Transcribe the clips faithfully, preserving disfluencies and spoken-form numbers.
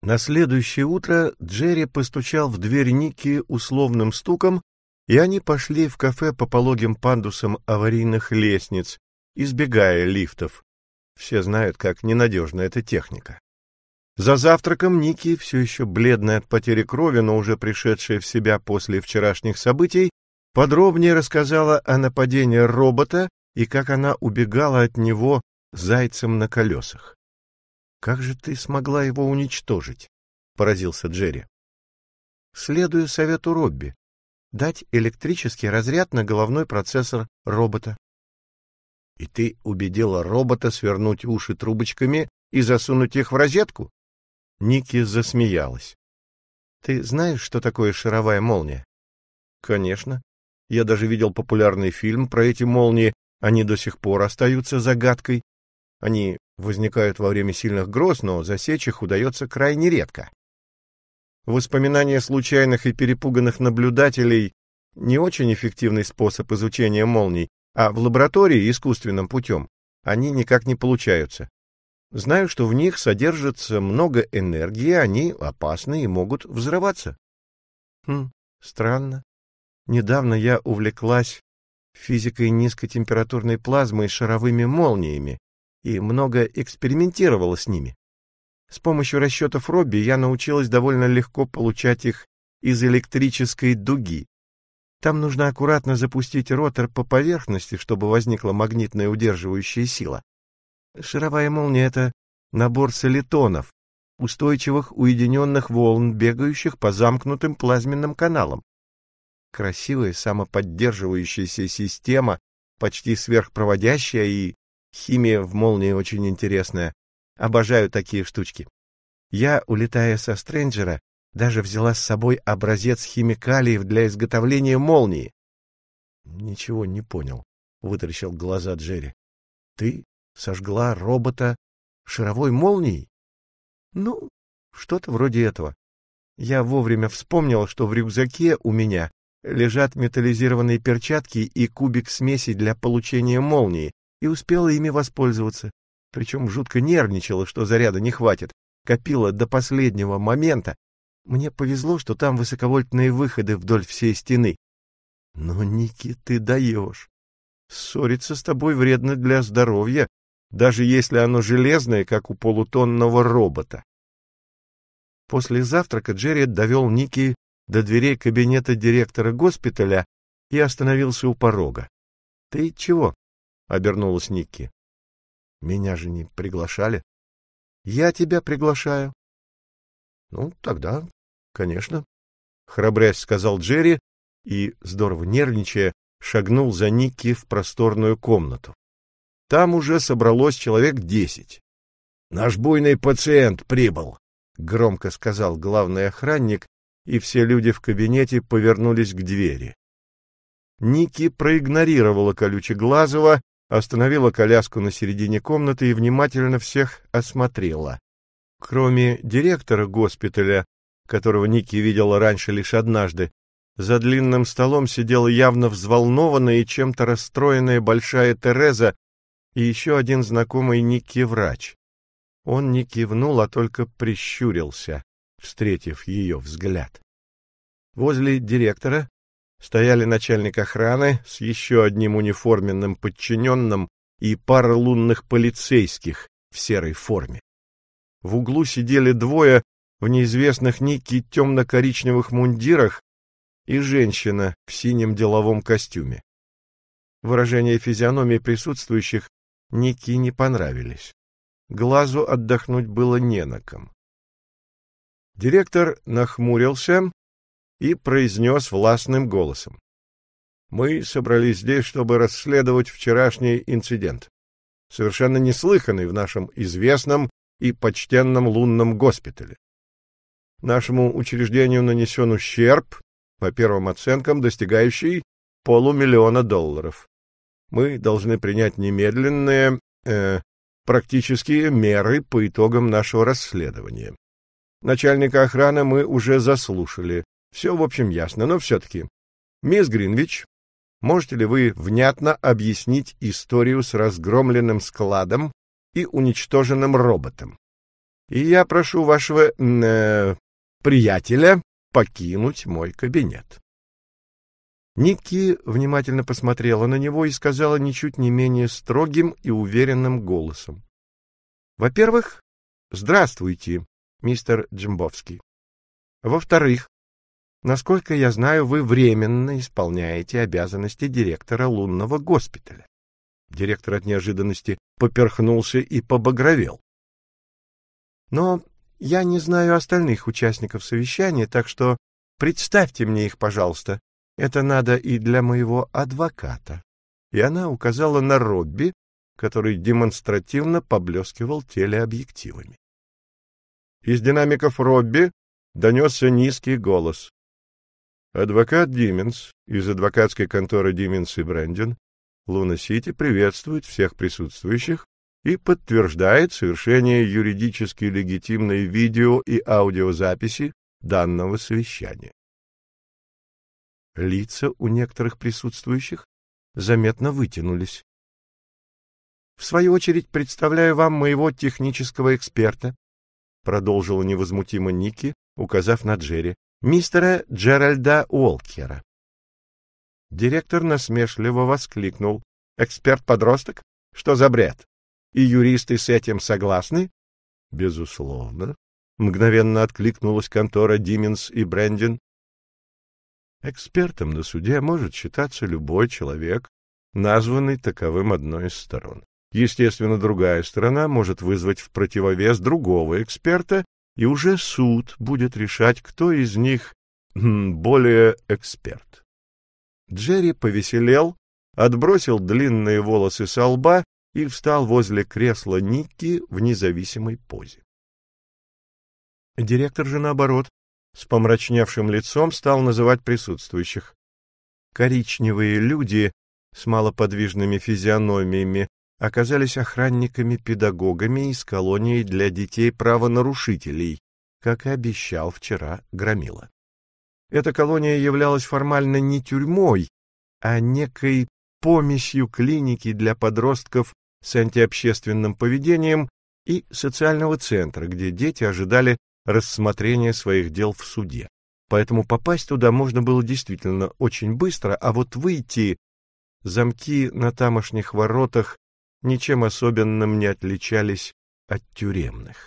На следующее утро Джерри постучал в дверь Ники условным стуком, и они пошли в кафе по пологим пандусам аварийных лестниц, избегая лифтов. Все знают, как ненадежна эта техника. За завтраком Ники, все еще бледная от потери крови, но уже пришедшая в себя после вчерашних событий, подробнее рассказала о нападении робота и как она убегала от него зайцем на колесах. «Как же ты смогла его уничтожить?» — поразился Джерри. «Следуя совету Робби, дать электрический разряд на головной процессор робота». «И ты убедила робота свернуть уши трубочками и засунуть их в розетку?» Ники засмеялась. «Ты знаешь, что такое шаровая молния?» «Конечно. Я даже видел популярный фильм про эти молнии, они до сих пор остаются загадкой. Они возникают во время сильных гроз, но засечь их удается крайне редко. Воспоминания случайных и перепуганных наблюдателей — не очень эффективный способ изучения молний, а в лаборатории искусственным путем они никак не получаются. Знаю, что в них содержится много энергии, они опасны и могут взрываться». «Хм, странно. Недавно я увлеклась физикой низкотемпературной плазмы и шаровыми молниями и много экспериментировала с ними. С помощью расчетов Робби я научилась довольно легко получать их из электрической дуги. Там нужно аккуратно запустить ротор по поверхности, чтобы возникла магнитная удерживающая сила. Шаровая молния — это набор солитонов, устойчивых уединенных волн, бегающих по замкнутым плазменным каналам. Красивая самоподдерживающаяся система, почти сверхпроводящая, и химия в молнии очень интересная. Обожаю такие штучки. Я, улетая со Стрэнджера, даже взяла с собой образец химикалиев для изготовления молнии. — Ничего не понял, — вытаращил глаза Джерри. — Ты сожгла робота шаровой молнией? — Ну, что-то вроде этого. Я вовремя вспомнила, что в рюкзаке у меня лежат металлизированные перчатки и кубик смеси для получения молнии, и успела ими воспользоваться. Причем жутко нервничала, что заряда не хватит, копила до последнего момента. Мне повезло, что там высоковольтные выходы вдоль всей стены. Но, Ники, ты даешь. Ссориться с тобой вредно для здоровья, даже если оно железное, как у полутонного робота. После завтрака Джерри довел Ники до дверей кабинета директора госпиталя и остановился у порога. — Ты чего? — обернулась Ники. — Меня же не приглашали. — Я тебя приглашаю. — Ну, тогда, конечно, — храбрясь сказал Джерри и, здорово нервничая, шагнул за Ники в просторную комнату. Там уже собралось человек десять. — Наш буйный пациент прибыл, — громко сказал главный охранник, и все люди в кабинете повернулись к двери. Ники проигнорировала Колючеглазого, остановила коляску на середине комнаты и внимательно всех осмотрела. Кроме директора госпиталя, которого Ники видела раньше лишь однажды, за длинным столом сидела явно взволнованная и чем-то расстроенная большая Тереза и еще один знакомый Ники врач. Он не кивнул, а только прищурился, встретив ее взгляд. Возле директора стояли начальник охраны с еще одним униформенным подчиненным и пара лунных полицейских в серой форме. В углу сидели двое в неизвестных Ники темно-коричневых мундирах и женщина в синем деловом костюме. Выражения физиономии присутствующих Ники не понравились. Глазу отдохнуть было не на ком. Директор нахмурился и произнес властным голосом: «Мы собрались здесь, чтобы расследовать вчерашний инцидент, совершенно неслыханный в нашем известном и почтенном лунном госпитале. Нашему учреждению нанесен ущерб, по первым оценкам, достигающий полумиллиона долларов. Мы должны принять немедленные, э, практические меры по итогам нашего расследования. Начальника охраны мы уже заслушали. Все, в общем, ясно, но все-таки. Мисс Гринвич, можете ли вы внятно объяснить историю с разгромленным складом и уничтоженным роботом? и я прошу вашего э, приятеля покинуть мой кабинет. Никки внимательно посмотрела на него и сказала ничуть не менее строгим и уверенным голосом: «Во-первых, здравствуйте, мистер Джимбовский. Во-вторых, насколько я знаю, вы временно исполняете обязанности директора лунного госпиталя». Директор от неожиданности поперхнулся и побагровел. «Но я не знаю остальных участников совещания, так что представьте мне их, пожалуйста. Это надо и для моего адвоката». И она указала на Робби, который демонстративно поблескивал телеобъективами. Из динамиков Робби донесся низкий голос. «Адвокат Дименс из адвокатской конторы Дименс и Брэндон, Луна-Сити, приветствует всех присутствующих и подтверждает совершение юридически легитимной видео- и аудиозаписи данного совещания». Лица у некоторых присутствующих заметно вытянулись. «В свою очередь представляю вам моего технического эксперта», продолжила невозмутимо Никки, указав на Джерри, «мистера Джеральда Уолкера». Директор насмешливо воскликнул: «Эксперт-подросток? Что за бред? И юристы с этим согласны?» «Безусловно», — мгновенно откликнулась контора Дименс и Брэндон. Экспертом на суде может считаться любой человек, названный таковым одной из сторон. Естественно, другая сторона может вызвать в противовес другого эксперта, и уже суд будет решать, кто из них более эксперт. Джерри повеселел, отбросил длинные волосы со лба и встал возле кресла Никки в независимой позе. Директор же, наоборот, с помрачневшим лицом стал называть присутствующих. Коричневые люди с малоподвижными физиономиями оказались охранниками-педагогами из колонии для детей-правонарушителей, как и обещал вчера Громила. Эта колония являлась формально не тюрьмой, а некой помесью клиники для подростков с антиобщественным поведением и социального центра, где дети ожидали рассмотрения своих дел в суде. Поэтому попасть туда можно было действительно очень быстро, а вот выйти... Замки на тамошних воротах ничем особенным не отличались от тюремных.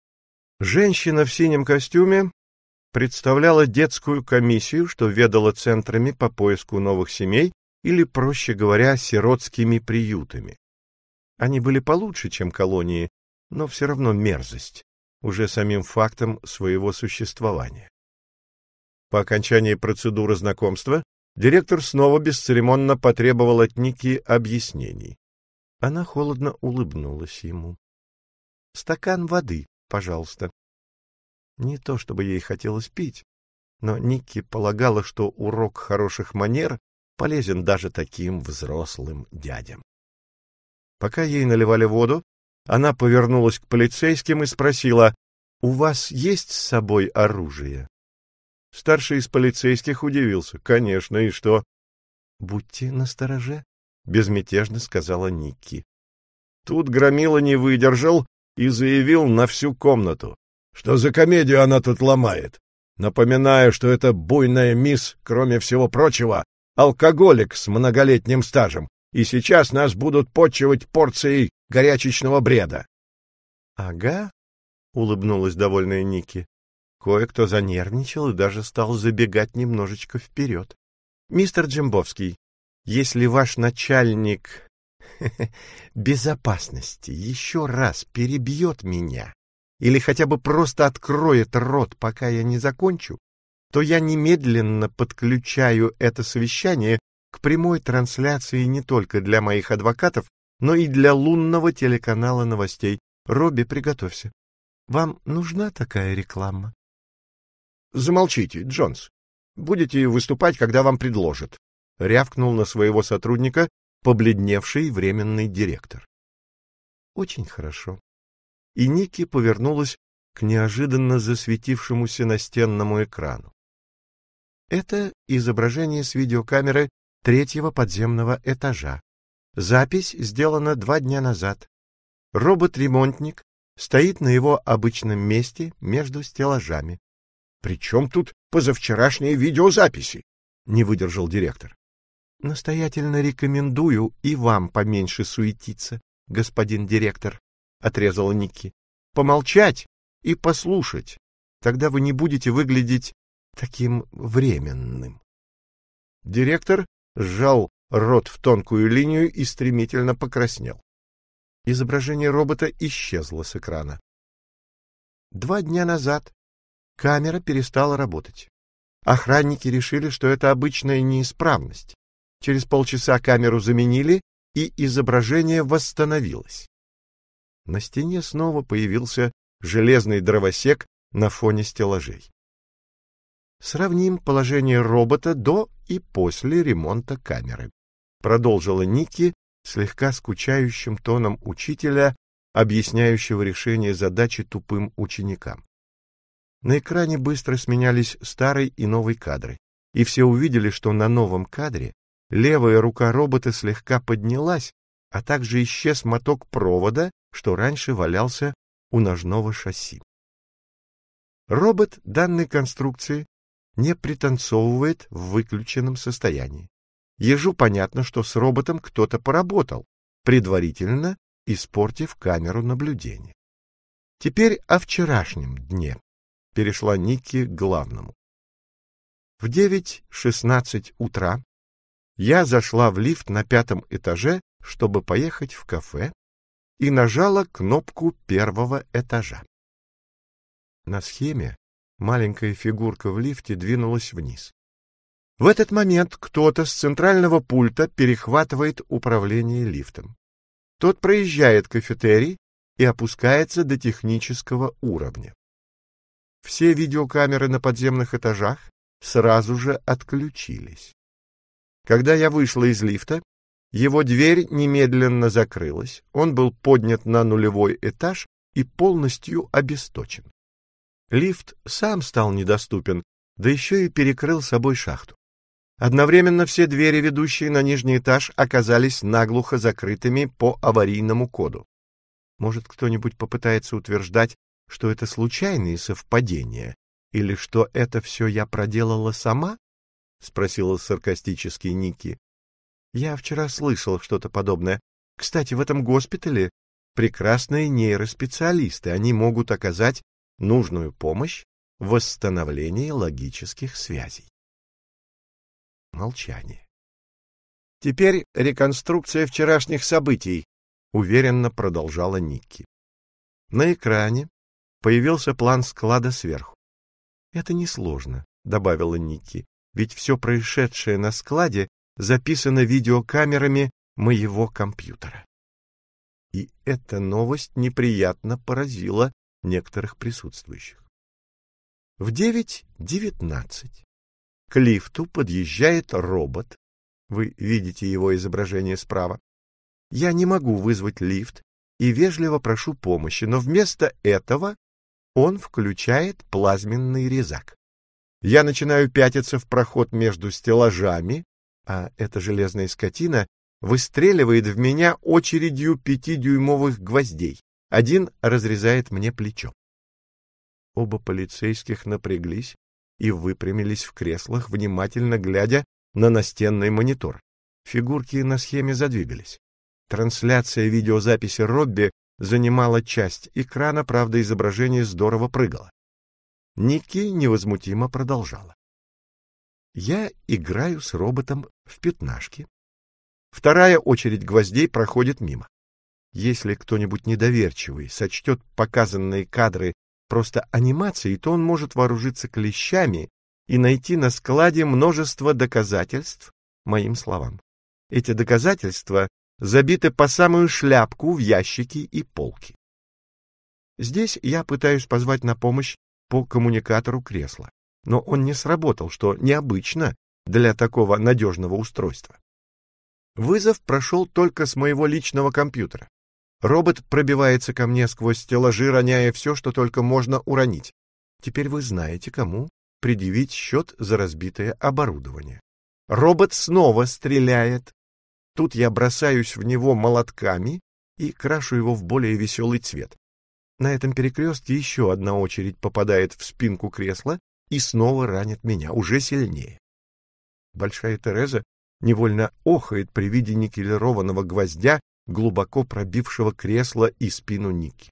Женщина в синем костюме представляла детскую комиссию, что ведала центрами по поиску новых семей или, проще говоря, сиротскими приютами. Они были получше, чем колонии, но все равно мерзость, уже самим фактом своего существования. По окончании процедуры знакомства директор снова бесцеремонно потребовал от Никки объяснений. Она холодно улыбнулась ему. «Стакан воды, пожалуйста». Не то чтобы ей хотелось пить, но Никки полагала, что урок хороших манер полезен даже таким взрослым дядям. Пока ей наливали воду, она повернулась к полицейским и спросила: «У вас есть с собой оружие?» Старший из полицейских удивился. «Конечно, и что?» «Будьте настороже», — безмятежно сказала Никки. Тут Громила не выдержал и заявил на всю комнату: «Что за комедию она тут ломает? Напоминаю, что это буйная мисс, кроме всего прочего, алкоголик с многолетним стажем, и сейчас нас будут почивать порцией горячечного бреда». «Ага», — улыбнулась довольная Никки. Кое-кто занервничал и даже стал забегать немножечко вперед. «Мистер Джимбовский, если ваш начальник безопасности еще раз перебьет меня или хотя бы просто откроет рот, пока я не закончу, то я немедленно подключаю это совещание к прямой трансляции не только для моих адвокатов, но и для лунного телеканала новостей. Робби, приготовься. Вам нужна такая реклама?» «Замолчите, Джонс. Будете выступать, когда вам предложат», — рявкнул на своего сотрудника побледневший временный директор. «Очень хорошо». И Никки повернулась к неожиданно засветившемуся настенному экрану. Это изображение с видеокамеры третьего подземного этажа. Запись сделана два дня назад. Робот-ремонтник стоит на его обычном месте между стеллажами. — При чем тут позавчерашние видеозаписи? — не выдержал директор. — Настоятельно рекомендую и вам поменьше суетиться, господин директор, — отрезала Никки. — Помолчать и послушать. Тогда вы не будете выглядеть таким временным. Директор сжал рот в тонкую линию и стремительно покраснел. Изображение робота исчезло с экрана. Два дня назад камера перестала работать. Охранники решили, что это обычная неисправность. Через полчаса камеру заменили, и изображение восстановилось. На стене снова появился железный дровосек на фоне стеллажей. Сравним положение робота до и после ремонта камеры, продолжила Никки слегка скучающим тоном учителя, объясняющего решение задачи тупым ученикам. На экране быстро сменялись старый и новый кадры, и все увидели, что на новом кадре левая рука робота слегка поднялась, а также исчез моток провода, что раньше валялся у ножного шасси. Робот данной конструкции не пританцовывает в выключенном состоянии. Ежу понятно, что с роботом кто-то поработал, предварительно испортив камеру наблюдения. Теперь о вчерашнем дне. Перешла Никки к главному. В девять шестнадцать утра я зашла в лифт на пятом этаже, чтобы поехать в кафе, и нажала кнопку первого этажа. На схеме маленькая фигурка в лифте двинулась вниз. В этот момент кто-то с центрального пульта перехватывает управление лифтом. Тот проезжает кафетерий и опускается до технического уровня. Все видеокамеры на подземных этажах сразу же отключились. Когда я вышла из лифта, его дверь немедленно закрылась, он был поднят на нулевой этаж и полностью обесточен. Лифт сам стал недоступен, да еще и перекрыл собой шахту. Одновременно все двери, ведущие на нижний этаж, оказались наглухо закрытыми по аварийному коду. Может, кто-нибудь попытается утверждать, что это случайные совпадения, или что это все я проделала сама? — спросила саркастически Никки. — Я вчера слышал что-то подобное. Кстати, в этом госпитале прекрасные нейроспециалисты, они могут оказать нужную помощь в восстановлении логических связей. Молчание. Теперь реконструкция вчерашних событий, уверенно продолжала Никки. На экране появился план склада сверху. Это несложно, добавила Никки, ведь все происшедшее на складе записано видеокамерами моего компьютера. И эта новость неприятно поразила некоторых присутствующих. В девять девятнадцать к лифту подъезжает робот. Вы видите его изображение справа. Я не могу вызвать лифт и вежливо прошу помощи, но вместо этого он включает плазменный резак. Я начинаю пятиться в проход между стеллажами, а эта железная скотина выстреливает в меня очередью пятидюймовых гвоздей. Один разрезает мне плечо. Оба полицейских напряглись и выпрямились в креслах, внимательно глядя на настенный монитор. Фигурки на схеме задвигались. Трансляция видеозаписи Робби занимала часть экрана, правда, изображение здорово прыгало. Никки невозмутимо продолжала. Я играю с роботом в пятнашки. Вторая очередь гвоздей проходит мимо. Если кто-нибудь недоверчивый сочтет показанные кадры просто анимацией, то он может вооружиться клещами и найти на складе множество доказательств моим словам. Эти доказательства забиты по самую шляпку в ящики и полки. Здесь я пытаюсь позвать на помощь по коммуникатору кресла, но он не сработал, что необычно для такого надежного устройства. Вызов прошел только с моего личного компьютера. Робот пробивается ко мне сквозь стеллажи, роняя все, что только можно уронить. Теперь вы знаете, кому предъявить счет за разбитое оборудование. Робот снова стреляет. Тут я бросаюсь в него молотками и крашу его в более веселый цвет. На этом перекрестке еще одна очередь попадает в спинку кресла и снова ранит меня, уже сильнее. Большая Тереза невольно охает при виде никелированного гвоздя, глубоко пробившего кресло и спину Ники.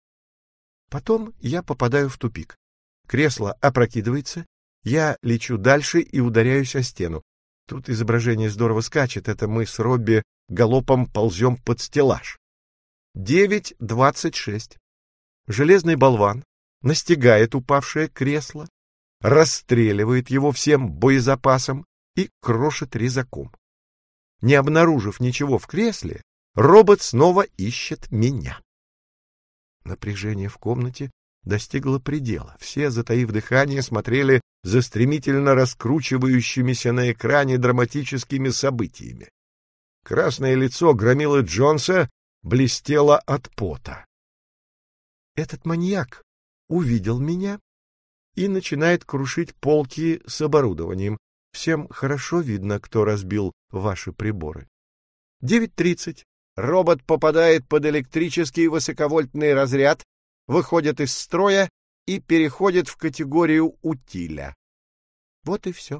Потом я попадаю в тупик. Кресло опрокидывается, я лечу дальше и ударяюсь о стену. Тут изображение здорово скачет, это мы с Робби галопом ползем под стеллаж. девять двадцать шесть. Железный болван настигает упавшее кресло, расстреливает его всем боезапасом и крошит резаком. Не обнаружив ничего в кресле, робот снова ищет меня. Напряжение в комнате достигло предела. Все, затаив дыхание, смотрели за стремительно раскручивающимися на экране драматическими событиями. Красное лицо громилы Джонса блестело от пота. Этот маньяк увидел меня и начинает крушить полки с оборудованием. Всем хорошо видно, кто разбил ваши приборы. девять тридцать. Робот попадает под электрический высоковольтный разряд, выходит из строя и переходит в категорию утиля. Вот и все.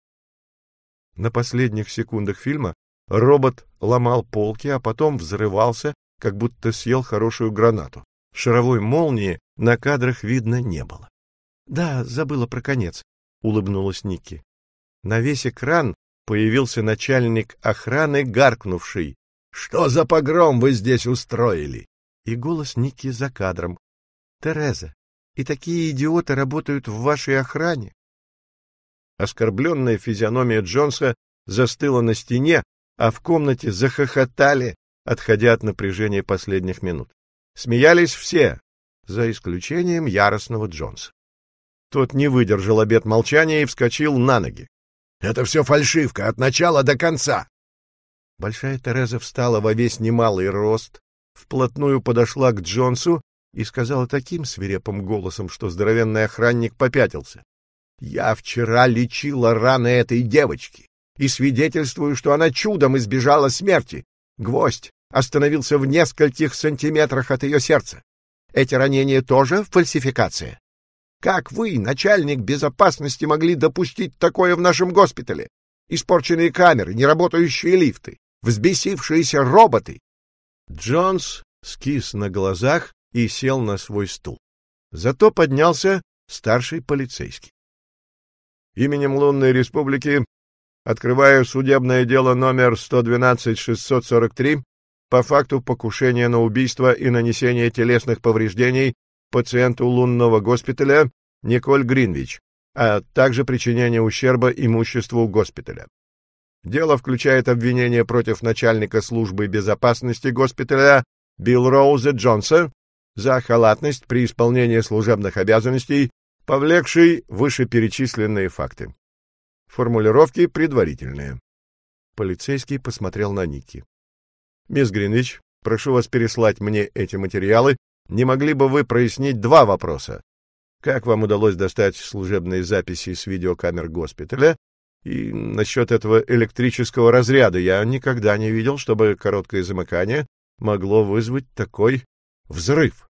На последних секундах фильма робот ломал полки, а потом взрывался, как будто съел хорошую гранату. Шаровой молнии на кадрах видно не было. — Да, забыла про конец, — улыбнулась Ники. На весь экран появился начальник охраны, гаркнувший: «Что за погром вы здесь устроили?» И голос Ники за кадром: «Тереза, и такие идиоты работают в вашей охране?» Оскорбленная физиономия Джонса застыла на стене, а в комнате захохотали, отходя от напряжения последних минут. Смеялись все, за исключением яростного Джонса. Тот не выдержал обет молчания и вскочил на ноги. «Это все фальшивка, от начала до конца!» Большая Тереза встала во весь немалый рост, вплотную подошла к Джонсу и сказала таким свирепым голосом, что здоровенный охранник попятился: «Я вчера лечила раны этой девочки и свидетельствую, что она чудом избежала смерти. Гвоздь остановился в нескольких сантиметрах от ее сердца. Эти ранения тоже фальсификация? Как вы, начальник безопасности, могли допустить такое в нашем госпитале? Испорченные камеры, неработающие лифты, взбесившиеся роботы!» Джонс скис на глазах и сел на свой стул. Зато поднялся старший полицейский. «Именем Лунной Республики открываю судебное дело номер сто двенадцать шестьсот сорок три по факту покушения на убийство и нанесения телесных повреждений пациенту лунного госпиталя Николь Гринвич, а также причинение ущерба имуществу госпиталя. Дело включает обвинение против начальника службы безопасности госпиталя Билл Роуза Джонса за халатность при исполнении служебных обязанностей, повлекший вышеперечисленные факты. Формулировки предварительные». Полицейский посмотрел на Ники. «Мисс Гринвич, прошу вас переслать мне эти материалы. Не могли бы вы прояснить два вопроса? Как вам удалось достать служебные записи с видеокамер госпиталя? И насчет этого электрического разряда я никогда не видел, чтобы короткое замыкание могло вызвать такой взрыв».